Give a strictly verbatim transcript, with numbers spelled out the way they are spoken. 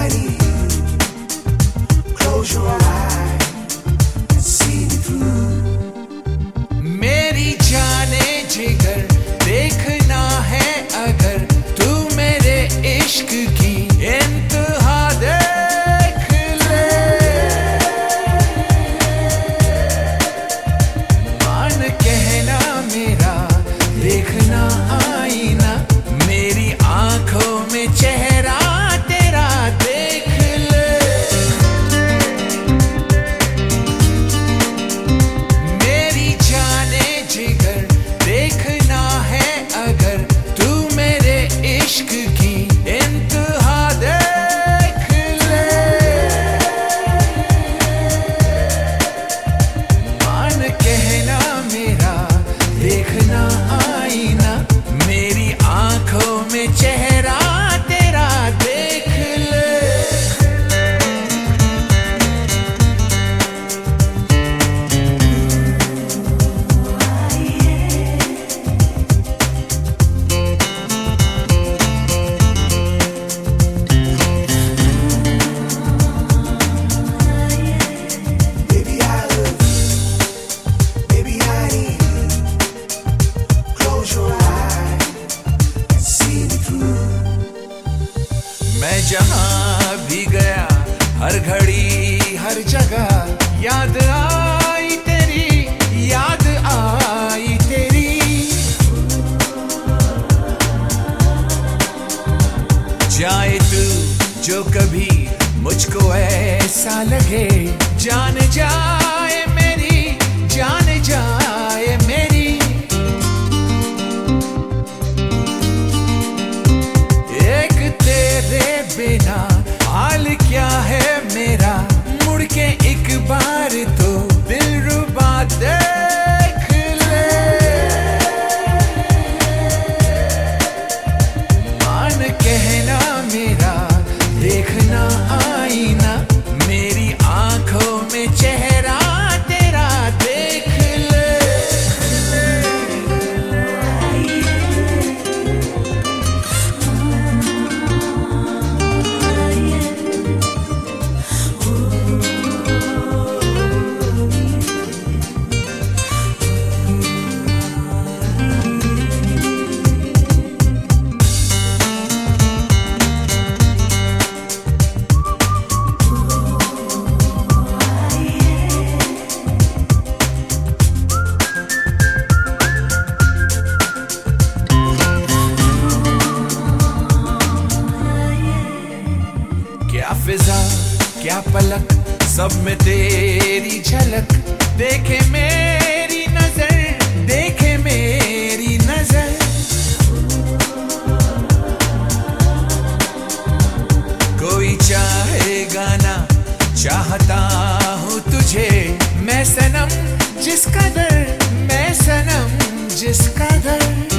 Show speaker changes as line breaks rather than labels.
I need. Close your eyes and see me through.
मेरी जाने जिगर देखना है अगर तू मेरे इश्क की इंतहा देख ले। मान कहना मेरा देखना आईना, मेरी आंखों में चेहरा तेरा देख ले। मेरी जाने जिगर देखना है अगर तू मेरे इश्क की इंतहा देख ले। मान कहना मेरा देखना आईना, मेरी आंखों में चेहरा तेरा देख ले।
Baby, I love you. Baby, I need. Close your eyes and see me through.
मैं जहां भी गया हर घड़ी हर जगह याद आई तेरी, याद आई तेरी। जाए तू जो कभी मुझको ऐसा लगे, जान जाए मेरी, जान जाए मेरी। एक तेरे बिना हाल क्या है मेरा, मुड़ के एक बार तो दिलरुबा देख ले। मान कहना मेरा देखना आईना, मेरी आंखों में चेहरा तेरा देख ले। क्या फिजा क्या पलक, सब में तेरी झलक। देखे मेरी नजर, देखे मेरी नजर। कोई चाहेगा ना, चाहता हूँ तुझे मैं सनम जिस कदर, मैं सनम जिस कदर।